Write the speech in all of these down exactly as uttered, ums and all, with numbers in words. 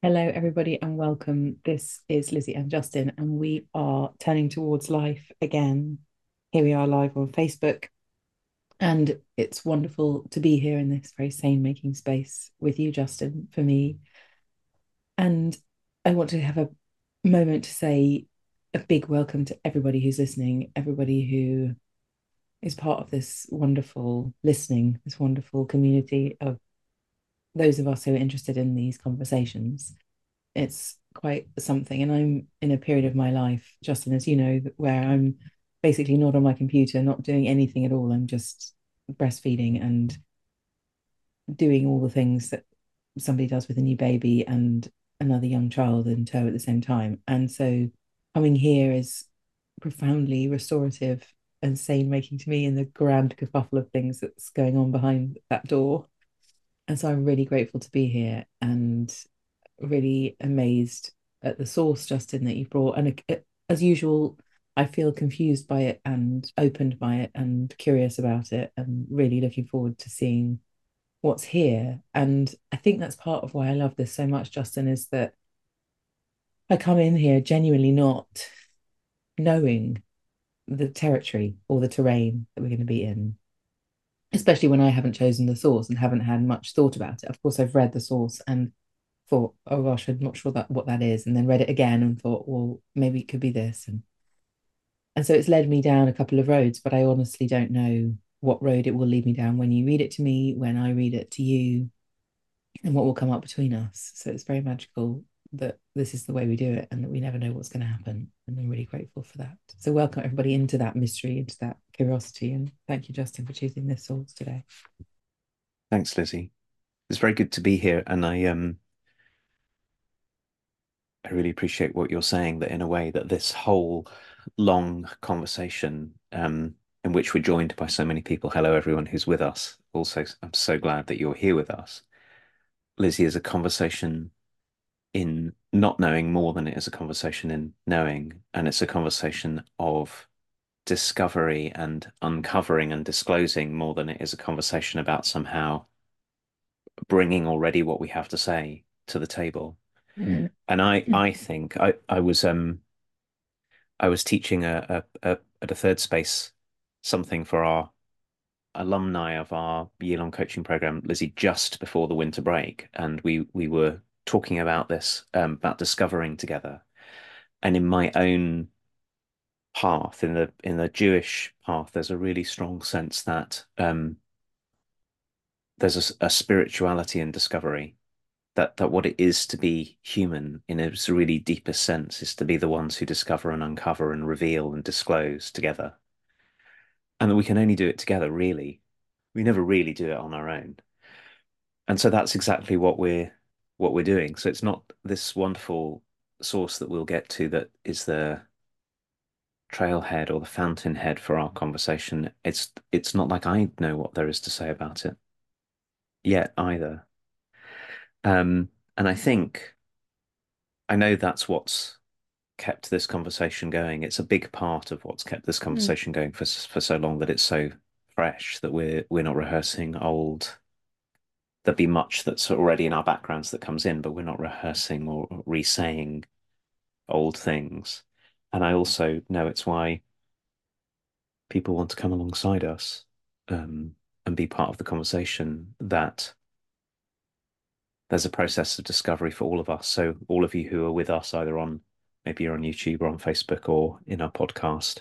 Hello, everybody, and welcome. This is Lizzie and Justin, and we are turning towards life again. Here we are live on Facebook, and it's wonderful to be here in this very sane making space with you, Justin, for me. And I want to have a moment to say a big welcome to everybody who's listening, everybody who is part of this wonderful listening, this wonderful community of those of us who are interested in these conversations. It's quite something. And I'm in a period of my life, Justin, as you know, where I'm basically not on my computer, not doing anything at all. I'm just breastfeeding and doing all the things that somebody does with a new baby and another young child in tow at the same time. And so coming here is profoundly restorative and sane making to me in the grand kerfuffle of things that's going on behind that door. And so I'm really grateful to be here and really amazed at the source, Justin, that you brought. And uh, as usual, I feel confused by it and opened by it and curious about it and really looking forward to seeing what's here. And I think that's part of why I love this so much, Justin, is that I come in here genuinely not knowing the territory or the terrain that we're going to be in, especially when I haven't chosen the source and haven't had much thought about it. Of course, I've read the source and thought, oh gosh, I'm not sure that what that is, and then read it again and thought, well, maybe it could be this, and and so it's led me down a couple of roads, but I honestly don't know what road it will lead me down when you read it to me, when I read it to you, and what will come up between us. So it's very magical that this is the way we do it, and that we never know what's going to happen. And I'm really grateful for that. So welcome everybody into that mystery, into that curiosity, and thank you, Justin, for choosing this source today. Thanks, Lizzie. It's very good to be here, and I um I really appreciate what you're saying, that in a way that this whole long conversation um in which we're joined by so many people. Hello, everyone who's with us. Also, I'm so glad that you're here with us. Lizzie, is a conversation in not knowing more than it is a conversation in knowing, and it's a conversation of discovery and uncovering and disclosing more than it is a conversation about somehow bringing already what we have to say to the table. Mm. And I I think I I was um I was teaching a, a, a at a third space something for our alumni of our year long coaching program, Lizzie, just before the winter break, and we we were talking about this um, about discovering together. And in my own path, in the in the Jewish path, there's a really strong sense that um, there's a, a spirituality in discovery, that that what it is to be human in its really deepest sense is to be the ones who discover and uncover and reveal and disclose together. And that we can only do it together, really. We never really do it on our own. And so that's exactly what we're what we're doing. So it's not this wonderful source that we'll get to that is the trailhead or the fountainhead for our conversation. It's it's not like I know what there is to say about it yet either. Um, and I think I know that's what's kept this conversation going. It's a big part of what's kept this Mm. conversation going for for so long, that it's so fresh, that we're we're not rehearsing old. There'd be much that's already in our backgrounds that comes in, but we're not rehearsing or re-saying old things. And I also know it's why people want to come alongside us um, and be part of the conversation, that there's a process of discovery for all of us. So all of you who are with us, either on maybe you're on YouTube or on Facebook or in our podcast,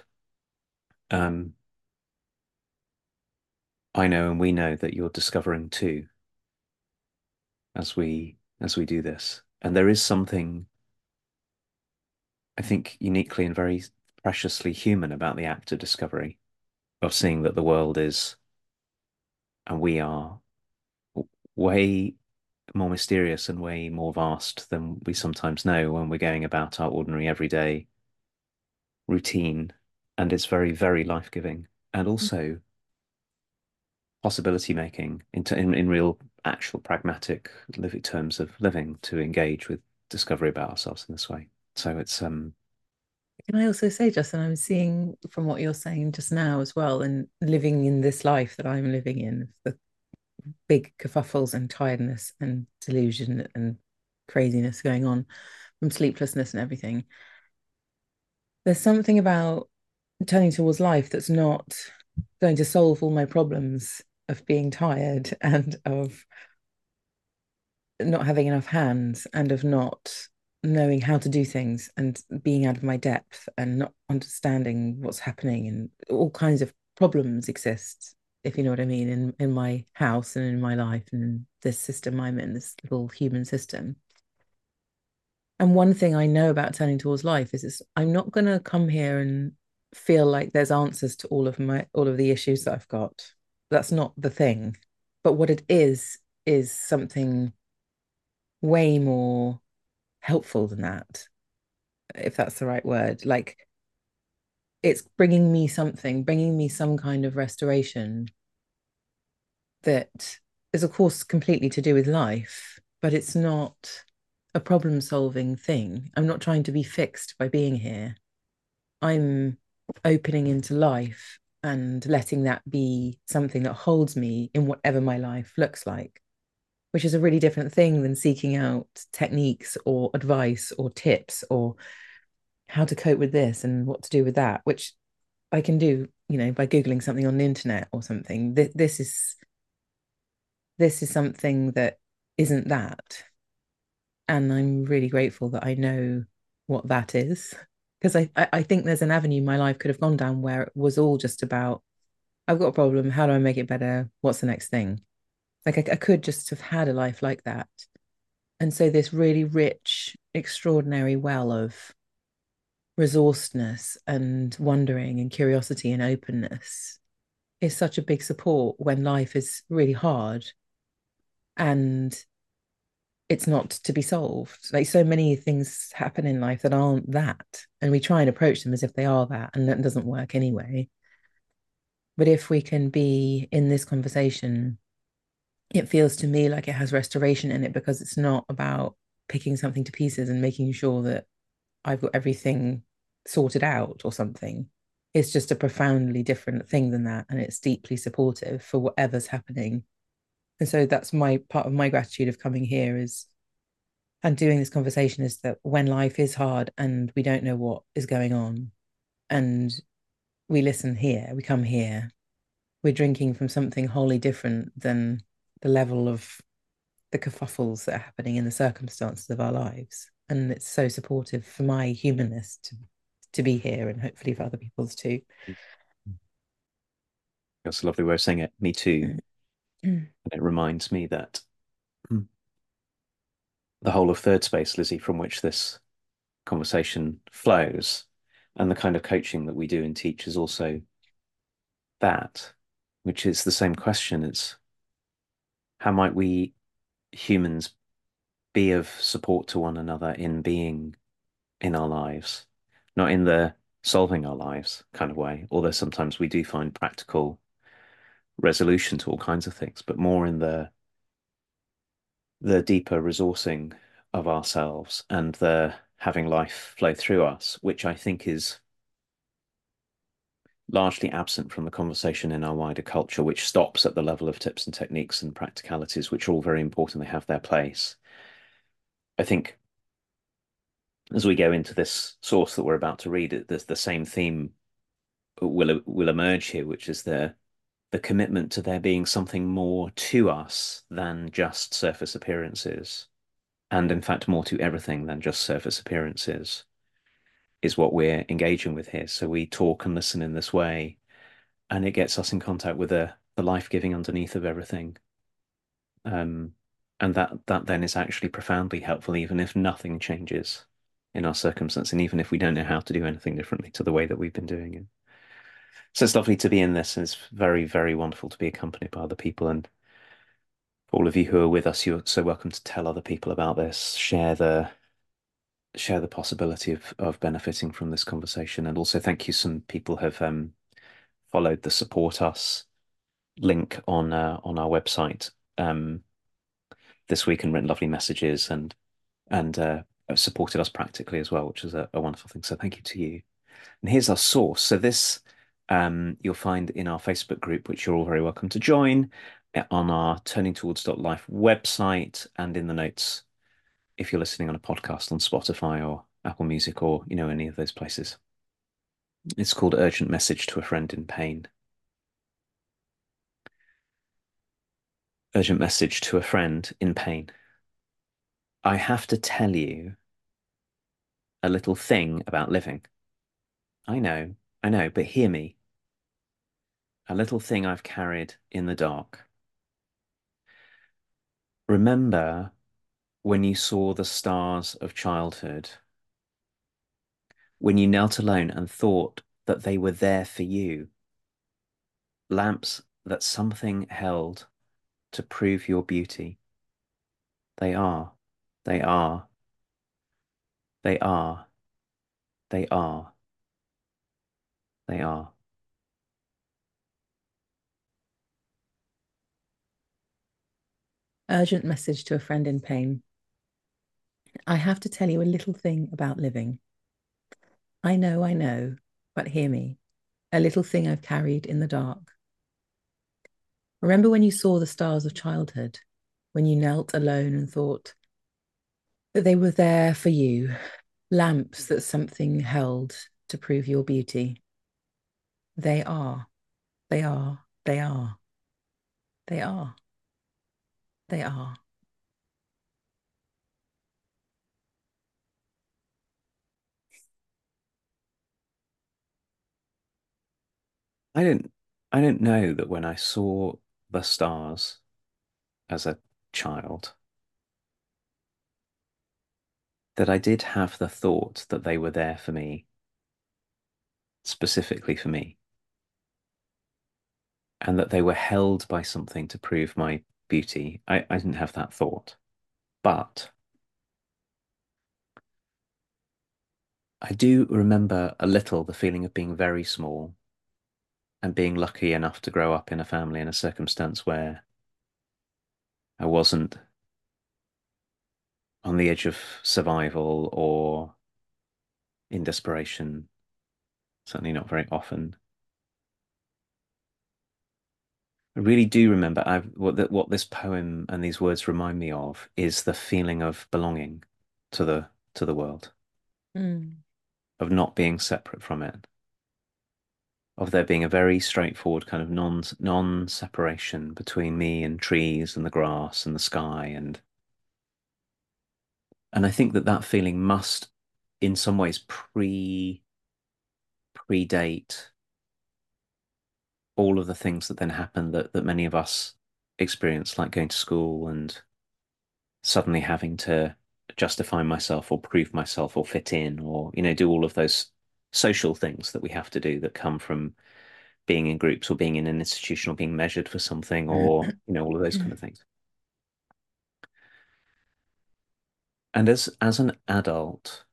um, I know and we know that you're discovering too as we as we do this. And there is something, I think, uniquely and very preciously human about the act of discovery, of seeing that the world is and we are way more mysterious and way more vast than we sometimes know when we're going about our ordinary everyday routine. And it's very, very life-giving, and also possibility making in, in in real, actual, pragmatic, living terms of living, to engage with discovery about ourselves in this way. So it's um Can I also say, Justin, I'm seeing from what you're saying just now as well, and living in this life that I'm living in, the big kerfuffles and tiredness and delusion and craziness going on from sleeplessness and everything. There's something about turning towards life that's not going to solve all my problems of being tired and of not having enough hands and of not knowing how to do things and being out of my depth and not understanding what's happening, and all kinds of problems exist, if you know what I mean, in in my house and in my life and in this system I'm in, this little human system. And one thing I know about turning towards life is this, I'm not going to come here and feel like there's answers to all of my all of the issues that I've got. That's not the thing. But what it is is something way more helpful than that, if that's the right word. Like, it's bringing me something, bringing me some kind of restoration that is, of course, completely to do with life, but it's not a problem solving thing. I'm not trying to be fixed by being here. I'm opening into life and letting that be something that holds me in whatever my life looks like, which is a really different thing than seeking out techniques or advice or tips or how to cope with this and what to do with that, which I can do, you know, by Googling something on the internet or something. Th- this is this is something that isn't that. And I'm really grateful that I know what that is. Because I, I, I think there's an avenue my life could have gone down where it was all just about, I've got a problem, how do I make it better? What's the next thing? Like I, I could just have had a life like that. And so this really rich, extraordinary well of resourcefulness and wondering and curiosity and openness is such a big support when life is really hard and it's not to be solved. Like, so many things happen in life that aren't that, and we try and approach them as if they are that, and that doesn't work anyway. But if we can be in this conversation, it feels to me like it has restoration in it, because it's not about picking something to pieces and making sure that I've got everything sorted out or something. It's just a profoundly different thing than that. And it's deeply supportive for whatever's happening. And so that's my part of my gratitude of coming here is and doing this conversation, is that when life is hard and we don't know what is going on, and we listen here, we come here, we're drinking from something wholly different than the level of the kerfuffles that are happening in the circumstances of our lives. And it's so supportive for my humanness to to be here, and hopefully for other people's too. That's a lovely way of saying it. Me too. And it reminds me that the whole of third space, Lizzie, from which this conversation flows, and the kind of coaching that we do and teach is also that, which is the same question. It's how might we humans be of support to one another in being in our lives, not in the solving our lives kind of way, although sometimes we do find practical resolution to all kinds of things, but more in the the deeper resourcing of ourselves and the having life flow through us, which I think is largely absent from the conversation in our wider culture, which stops at the level of tips and techniques and practicalities, which are all very important. They have their place. I think as we go into this source that we're about to read, there's the same theme will will emerge here, which is the the commitment to there being something more to us than just surface appearances, and in fact more to everything than just surface appearances, is what we're engaging with here. So we talk and listen in this way, and it gets us in contact with the the life giving underneath of everything. Um, and that that then is actually profoundly helpful, even if nothing changes in our circumstance, and even if we don't know how to do anything differently to the way that we've been doing it. So it's lovely to be in this, and it's very, very wonderful to be accompanied by other people. And for all of you who are with us, you're so welcome to tell other people about this, share the share the possibility of of benefiting from this conversation. And also thank you. Some people have um, followed the support us link on uh, on our website um, this week and written lovely messages and and uh, supported us practically as well, which is a, a wonderful thing. So thank you to you. And here's our source. So this um, you'll find in our Facebook group, which you're all very welcome to join, uh, on our turning towards life website, and in the notes if you're listening on a podcast on Spotify or Apple Music or, you know, any of those places. It's called Urgent Message to a Friend in Pain. Urgent message to a friend in pain. I have to tell you a little thing about living. I know, I know, but hear me. A little thing I've carried in the dark. Remember when you saw the stars of childhood, when you knelt alone and thought that they were there for you, lamps that something held to prove your beauty. They are, they are, they are, they are, they are. Urgent message to a friend in pain. I have to tell you a little thing about living. I know, I know, but hear me. A little thing I've carried in the dark. Remember when you saw the stars of childhood, when you knelt alone and thought that they were there for you, lamps that something held to prove your beauty. They are, they are, they are, they are, they are. I don't, I don't know that when I saw the stars as a child, that I did have the thought that they were there for me, specifically for me, and that they were held by something to prove my beauty. I, I didn't have that thought. But I do remember a little the feeling of being very small and being lucky enough to grow up in a family in a circumstance where I wasn't on the edge of survival or in desperation, certainly not very often. I really do remember I've what that what this poem and these words remind me of is the feeling of belonging to the to the world, Mm. of not being separate from it, of there being a very straightforward kind of non non-separation between me and trees and the grass and the sky and and I think that that feeling must in some ways pre predate all of the things that then happen that that many of us experience, like going to school and suddenly having to justify myself or prove myself or fit in or, you know, do all of those social things that we have to do that come from being in groups or being in an institution or being measured for something or, you know, all of those kind of things. And as as an adult,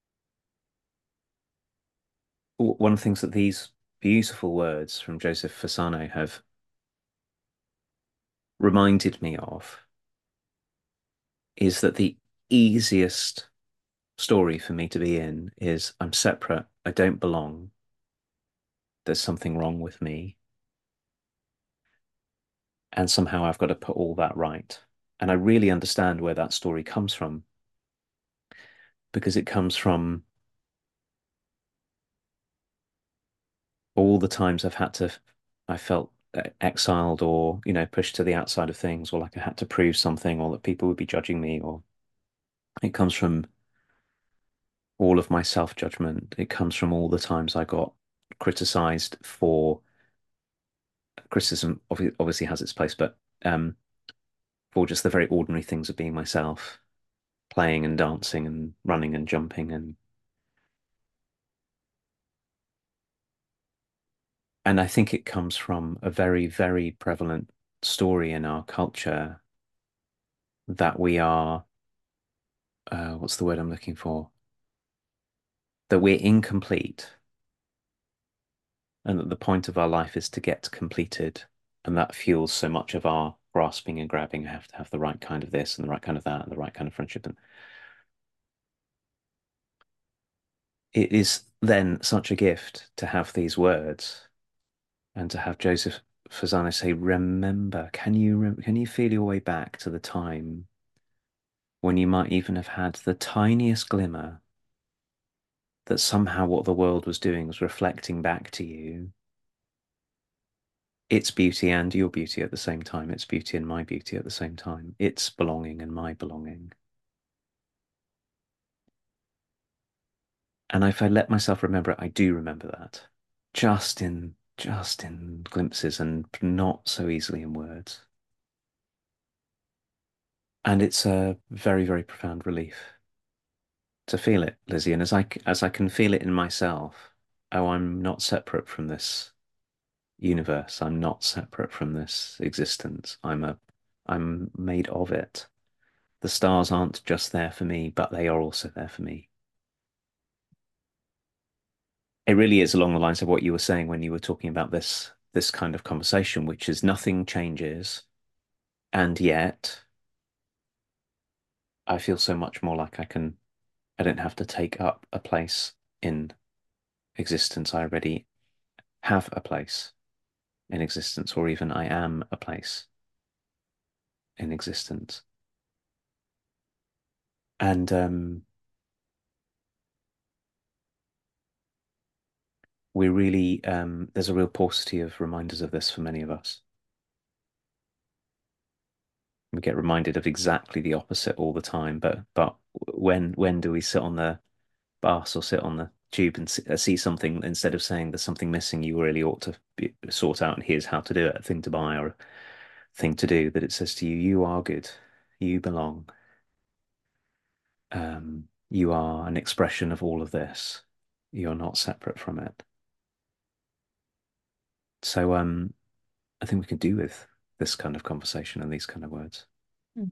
one of the things that these beautiful words from Joseph Fasano have reminded me of is that the easiest story for me to be in is I'm separate, I don't belong, there's something wrong with me, and somehow I've got to put all that right. And I really understand where that story comes from because it comes from all the times I've had to, I felt exiled or, you know, pushed to the outside of things, or like I had to prove something, or that people would be judging me, or it comes from all of my self-judgment. It comes from all the times I got criticized for criticism obviously has its place, but um, for just the very ordinary things of being myself, playing and dancing and running and jumping and and I think it comes from a very, very prevalent story in our culture that we are, uh, what's the word I'm looking for? That we're incomplete and that the point of our life is to get completed. And that fuels so much of our grasping and grabbing. I have to have the right kind of this and the right kind of that and the right kind of friendship. And it is then such a gift to have these words and to have Joseph Fasano say, remember, can you, can you feel your way back to the time when you might even have had the tiniest glimmer that somehow what the world was doing was reflecting back to you its beauty and your beauty at the same time, its beauty and my beauty at the same time, its belonging and my belonging. And if I let myself remember it, I do remember that. Just in just in glimpses and not so easily in words. And it's a very, very profound relief to feel it, Lizzie. And as I as I can feel it in myself, oh, I'm not separate from this universe. I'm not separate from this existence. I'm a I'm made of it. The stars aren't just there for me, but they are also there for me. It really is along the lines of what you were saying when you were talking about this this kind of conversation, which is nothing changes, and yet I feel so much more like I can I don't have to take up a place in existence. I already have a place in existence, or even I am a place in existence. And um, we really, um, there's a real paucity of reminders of this for many of us. We get reminded of exactly the opposite all the time. But but when when do we sit on the bus or sit on the tube and see, uh, see something instead of saying there's something missing you really ought to be, sort out and here's how to do it, a thing to buy or a thing to do, that it says to you, you are good, you belong, um, you are an expression of all of this. You're not separate from it. So um, I think we could do with this kind of conversation and these kind of words. Mm.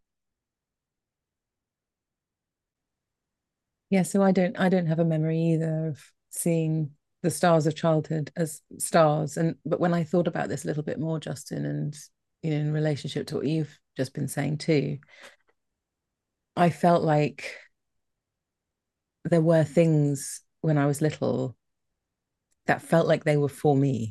Yeah, so I don't I don't have a memory either of seeing the stars of childhood as stars. And but when I thought about this a little bit more, Justin, and you know, in relationship to what you've just been saying too, I felt like there were things when I was little that felt like they were for me,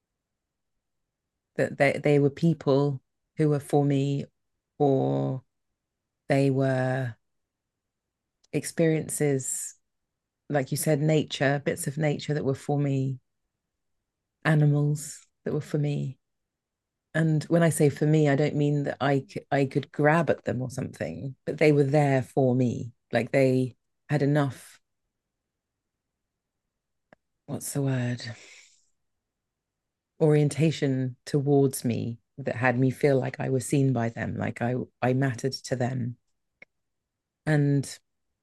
that they, they were people who were for me, or they were experiences, like you said, nature, bits of nature that were for me, animals that were for me. And when I say for me, I don't mean that I, I could grab at them or something, but they were there for me. Like they had enough, what's the word? Orientation towards me that had me feel like I was seen by them, like I I mattered to them. And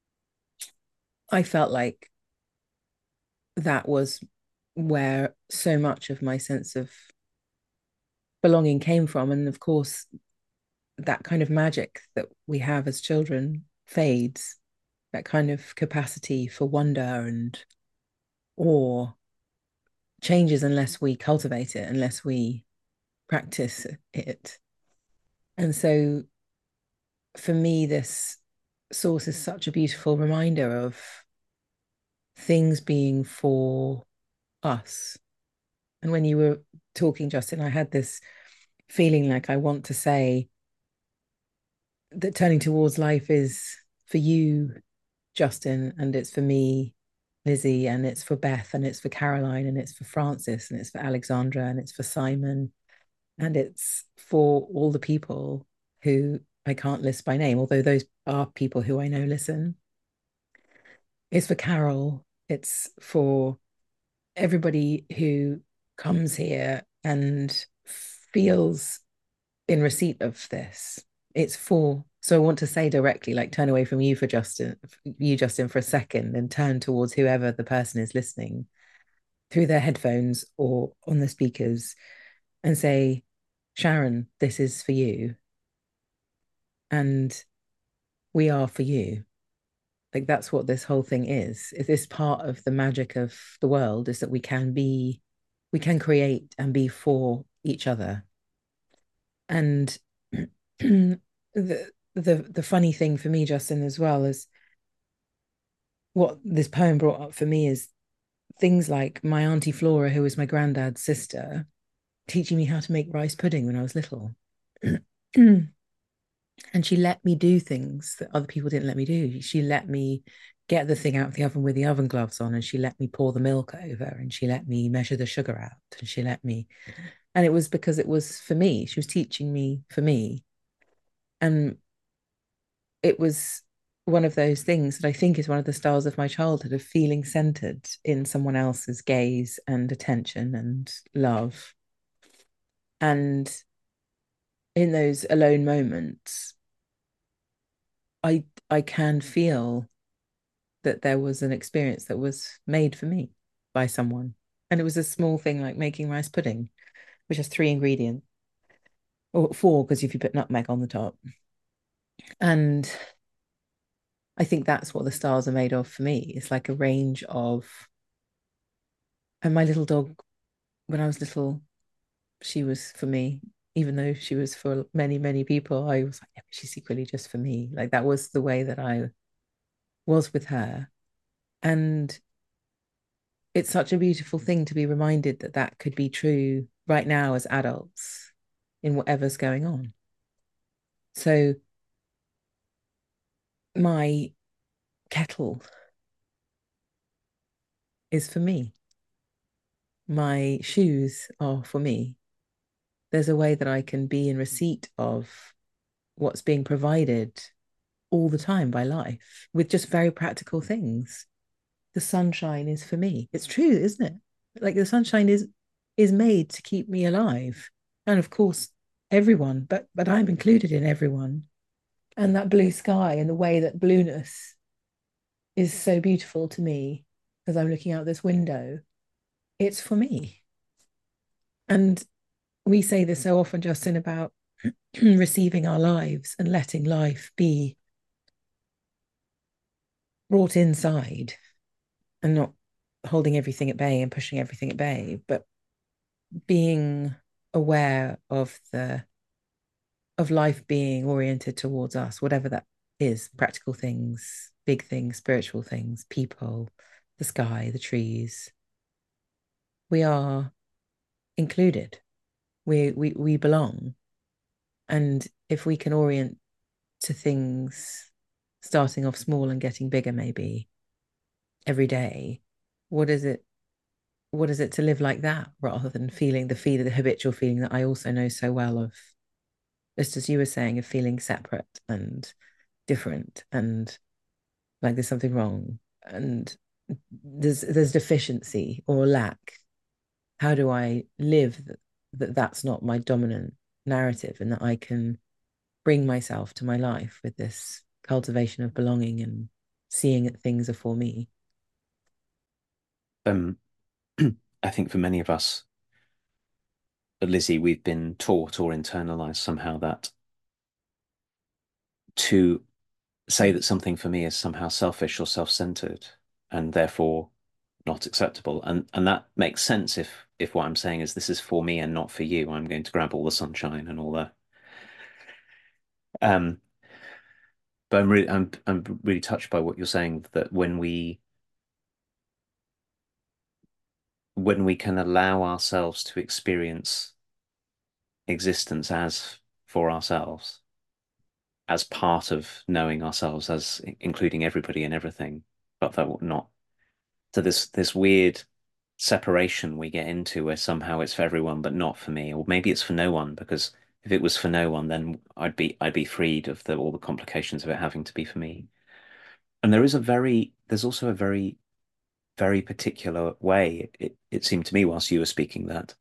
I felt like that was where so much of my sense of belonging came from. And of course, that kind of magic that we have as children fades, that kind of capacity for wonder and awe changes unless we cultivate it, unless we practice it. And so for me, this source is such a beautiful reminder of things being for us. And when you were talking, Justin, I had this feeling like I want to say that turning towards life is for you, Justin, and it's for me, Lizzie, and it's for Beth, and it's for Caroline, and it's for Francis, and it's for Alexandra, and it's for Simon, and it's for all the people who I can't list by name, although those are people who I know listen. It's for Carol. It's for everybody who comes here and feels in receipt of this. It's for, so I want to say directly, like turn away from you for Justin, you, Justin, for a second and turn towards whoever the person is listening through their headphones or on the speakers and say, Sharon, this is for you. And we are for you. Like that's what this whole thing is. Is this part of the magic of the world is that we can be, we can create and be for each other. And the the the funny thing for me, Justin, as well, is what this poem brought up for me is things like my auntie Flora, who was my granddad's sister, teaching me how to make rice pudding when I was little. And she let me do things that other people didn't let me do. She let me get the thing out of the oven with the oven gloves on, and she let me pour the milk over, and she let me measure the sugar out, and she let me. And it was because it was for me. She was teaching me for me. And it was one of those things that I think is one of the stars of my childhood, of feeling centered in someone else's gaze and attention and love. And in those alone moments, I I can feel that there was an experience that was made for me by someone. And it was a small thing like making rice pudding, which has three ingredients, or four, because if you put nutmeg on the top. And I think that's what the stars are made of for me. It's like a range of, and my little dog, when I was little, she was for me, even though she was for many, many people. I was like, yeah, she's secretly just for me. Like that was the way that I was with her. And it's such a beautiful thing to be reminded that that could be true right now as adults in whatever's going on. So my kettle is for me. My shoes are for me. There's a way that I can be in receipt of what's being provided all the time by life with just very practical things. The sunshine is for me. It's true, isn't it? Like the sunshine is is made to keep me alive. And of course, everyone, but but I'm included in everyone. And that blue sky and the way that blueness is so beautiful to me as I'm looking out this window, it's for me. And we say this so often, Justin, about receiving our lives and letting life be brought inside and not holding everything at bay and pushing everything at bay, but being aware of the of life being oriented towards us, whatever that is, practical things, big things, spiritual things, people, the sky, the trees. We are included. We we we belong. And if we can orient to things starting off small and getting bigger maybe every day, what is it what is it to live like that rather than feeling the feeling, the habitual feeling that I also know so well of, just as you were saying, of feeling separate and different and like there's something wrong and there's there's deficiency or lack. How do I live that, that that's not my dominant narrative and that I can bring myself to my life with this cultivation of belonging and seeing that things are for me? Um, I think for many of us, Lizzie, we've been taught or internalized somehow that to say that something for me is somehow selfish or self-centered and therefore not acceptable. And and that makes sense if if what I'm saying is this is for me and not for you. I'm going to grab all the sunshine and all the um but I'm really I'm I'm really touched by what you're saying that when we when we can allow ourselves to experience existence as for ourselves, as part of knowing ourselves, as including everybody and everything, but that not so this this weird separation we get into where somehow it's for everyone but not for me, or maybe it's for no one because if it was for no one, then I'd be I'd be freed of the all the complications of it having to be for me. And there is a very there's also a very very particular way it, it seemed to me whilst you were speaking that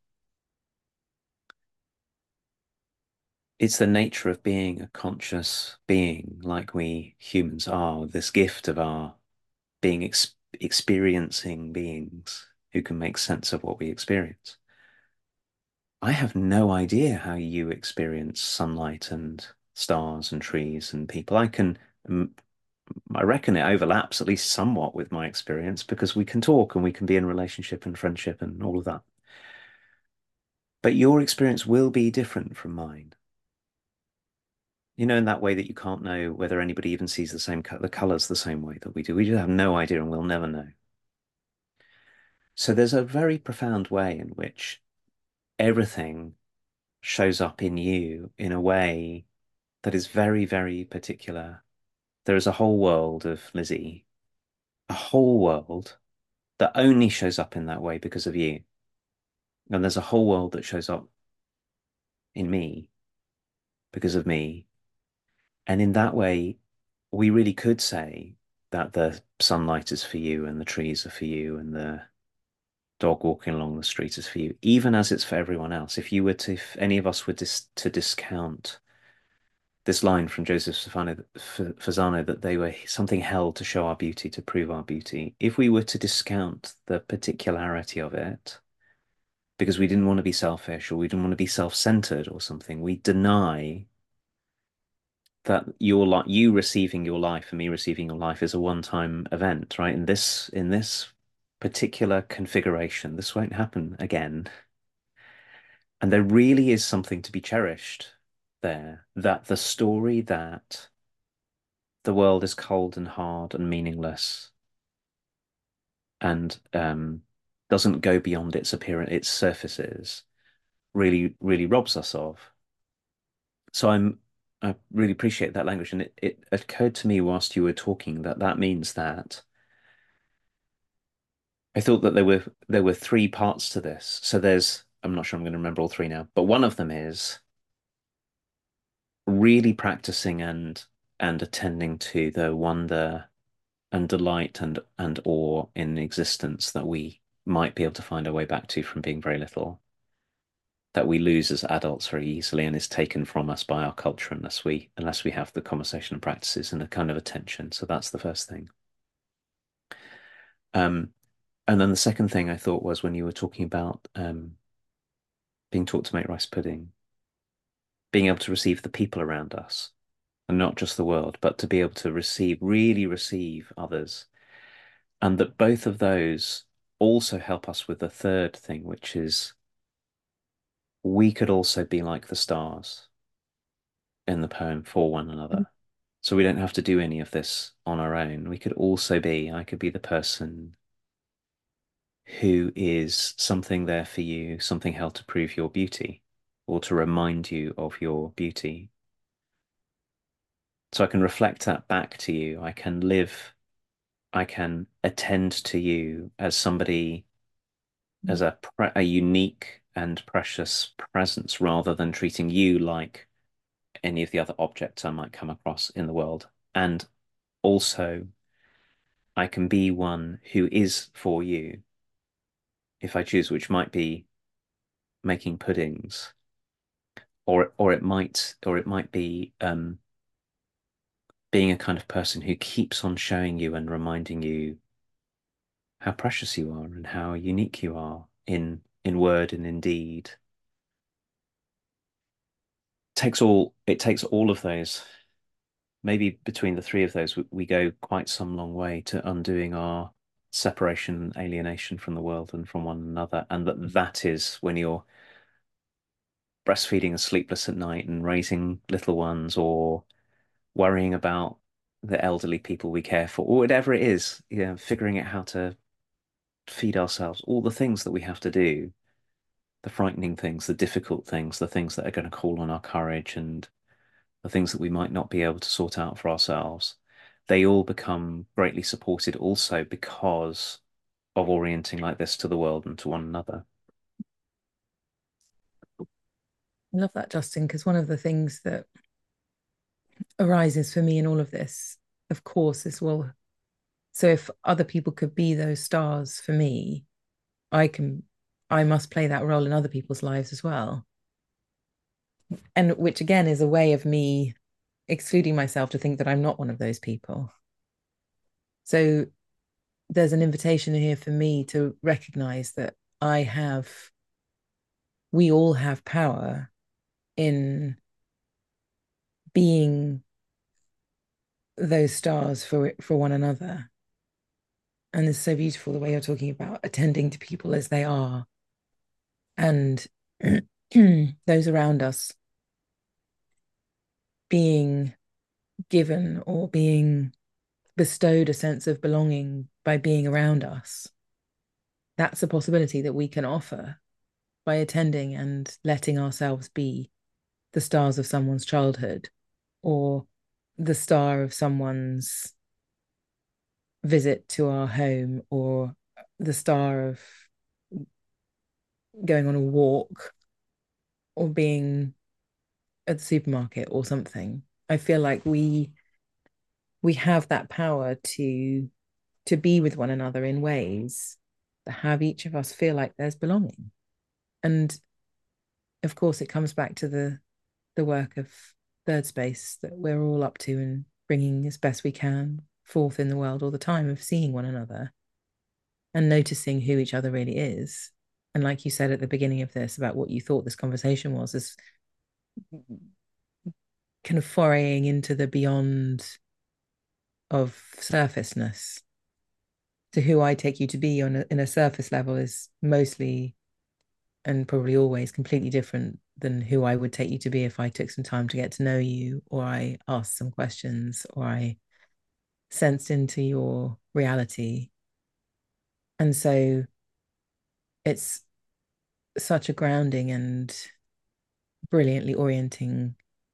it's the nature of being a conscious being like we humans are, this gift of our being ex experiencing beings who can make sense of what we experience. I have no idea how you experience sunlight and stars and trees and people. I can, um, I reckon it overlaps at least somewhat with my experience because we can talk and we can be in relationship and friendship and all of that. But your experience will be different from mine. You know, in that way that you can't know whether anybody even sees the same co the colors the same way that we do. We just have no idea and we'll never know. So there's a very profound way in which everything shows up in you in a way that is very, very particular. There is a whole world of Lizzie, a whole world that only shows up in that way because of you. And there's a whole world that shows up in me because of me. And in that way, we really could say that the sunlight is for you and the trees are for you and the dog walking along the street is for you, even as it's for everyone else. If you were to, if any of us were dis to discount this line from Joseph Stefano Fasano that they were something held to show our beauty, to prove our beauty, if we were to discount the particularity of it because we didn't want to be selfish or we didn't want to be self-centered or something, we deny that your like you receiving your life and me receiving your life is a one-time event, right? In this in this particular configuration, this won't happen again. And there really is something to be cherished there, that the story that the world is cold and hard and meaningless and um, doesn't go beyond its appearance, its surfaces, really, really robs us of. So I'm, I really appreciate that language. And it, it occurred to me whilst you were talking that that means that I thought that there were there were three parts to this. So there's, I'm not sure I'm going to remember all three now, but one of them is really practicing and and attending to the wonder and delight and and awe in existence that we might be able to find our way back to from being very little, that we lose as adults very easily and is taken from us by our culture unless we unless we have the conversation and practices and a kind of attention. So that's the first thing. Um, and then the second thing I thought was when you were talking about um, being taught to make rice pudding, being able to receive the people around us and not just the world, but to be able to receive, really receive others. And that both of those also help us with the third thing, which is we could also be like the stars in the poem for one another. So we don't have to do any of this on our own. We could also be, I could be the person who is something there for you, something held to prove your beauty or to remind you of your beauty. So I can reflect that back to you. I can live, I can attend to you as somebody, as a, a unique and precious presence rather than treating you like any of the other objects I might come across in the world. And also, I can be one who is for you if I choose, which might be making puddings, or or it might or it might be um, being a kind of person who keeps on showing you and reminding you how precious you are and how unique you are in in word and in deed. It takes all it takes all of those. Maybe between the three of those, we, we go quite some long way to undoing our separation and alienation from the world and from one another. And that that is when you're breastfeeding and sleepless at night and raising little ones or worrying about the elderly people we care for or whatever it is, you know, figuring out how to feed ourselves, all the things that we have to do, the frightening things, the difficult things, the things that are going to call on our courage and the things that we might not be able to sort out for ourselves, they all become greatly supported also because of orienting like this to the world and to one another. I love that, Justin, because one of the things that arises for me in all of this, of course, is well, so if other people could be those stars for me, I can, I must play that role in other people's lives as well. And which again is a way of me excluding myself to think that I'm not one of those people. So there's an invitation here for me to recognize that I have, we all have power in being those stars for for one another. And it's so beautiful the way you're talking about attending to people as they are and those around us being given or being bestowed a sense of belonging by being around us. That's a possibility that we can offer by attending and letting ourselves be the stars of someone's childhood. or the star of someone's visit to our home, or the star of going on a walk, or being at the supermarket or something. I feel like we we have that power to to be with one another in ways that have each of us feel like there's belonging. And of course, it comes back to the the work of third space that we're all up to and bringing as best we can forth in the world all the time, of seeing one another and noticing who each other really is. And like you said at the beginning of this about what you thought this conversation was, is kind of foraying into the beyond of surfaceness. To who I take you to be on a, in a surface level is mostly and probably always completely different than who I would take you to be if I took some time to get to know you, or I asked some questions, or I sensed into your reality. And so it's such a grounding and brilliantly orienting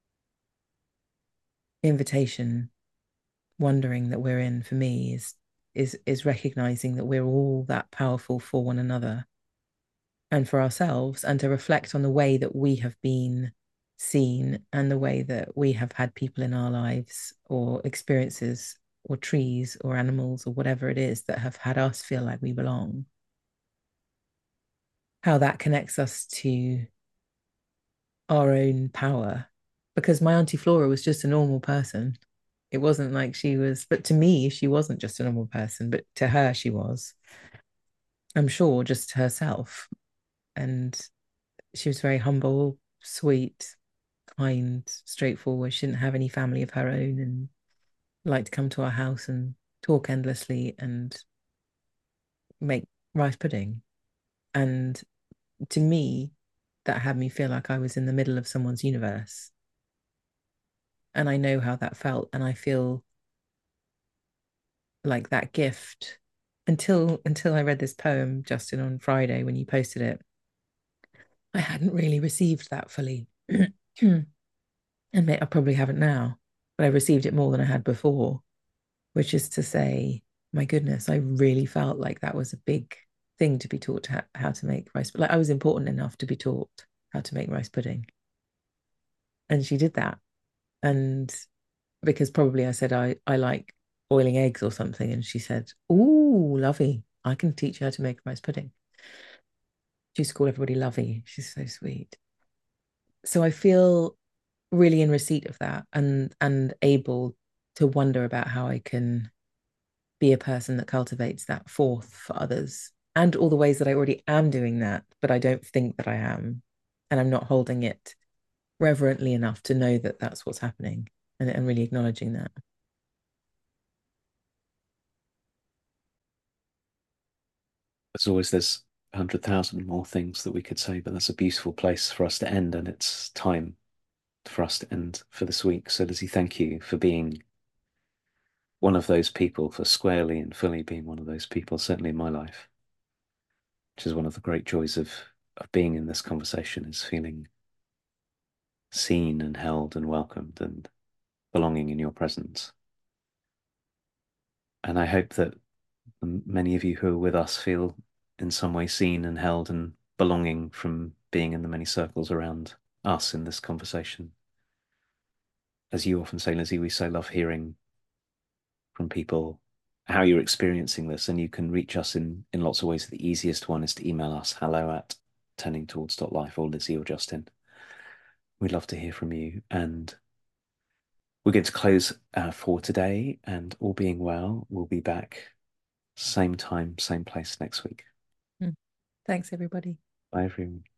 invitation, wondering that we're in, for me, is is is recognizing that we're all that powerful for one another and for ourselves, and to reflect on the way that we have been seen and the way that we have had people in our lives or experiences or trees or animals or whatever it is that have had us feel like we belong. How that connects us to our own power. Because my Auntie Flora was just a normal person. It wasn't like she was, but to me, she wasn't just a normal person, but to her, she was, I'm sure, just herself. And she was very humble, sweet, kind, straightforward. She didn't have any family of her own and liked to come to our house and talk endlessly and make rice pudding. And to me, that had me feel like I was in the middle of someone's universe. And I know how that felt. And I feel like that gift until until I read this poem, Justin, on Friday when you posted it. I hadn't really received that fully. And I probably haven't now, but I received it more than I had before, which is to say, my goodness, I really felt like that was a big thing to be taught how, how to make rice. Like I was important enough to be taught how to make rice pudding. And she did that. And because probably I said I, I like boiling eggs or something. And she said, "Ooh, Lovey, I can teach you how to make rice pudding." She used to call everybody Lovey. She's so sweet. So I feel really in receipt of that, and and able to wonder about how I can be a person that cultivates that forth for others, and all the ways that I already am doing that, but I don't think that I am. And I'm not holding it reverently enough to know that that's what's happening, and, and really acknowledging that. As always, there's a hundred thousand more things that we could say, but that's a beautiful place for us to end, and it's time for us to end for this week. So, Lizzie, thank you for being one of those people, for squarely and fully being one of those people, certainly in my life, which is one of the great joys of of being in this conversation, is feeling seen and held and welcomed and belonging in your presence. And I hope that many of you who are with us feel in some way seen and held and belonging from being in the many circles around us in this conversation. As you often say, Lizzie, we so love hearing from people how you're experiencing this, and you can reach us in in lots of ways. The easiest one is to email us hello at turning towards life, or Lizzie or Justin. We'd love to hear from you. And we're going to close uh, for today, and all being well, we'll be back same time, same place next week. Mm. Thanks, everybody. Bye, everyone.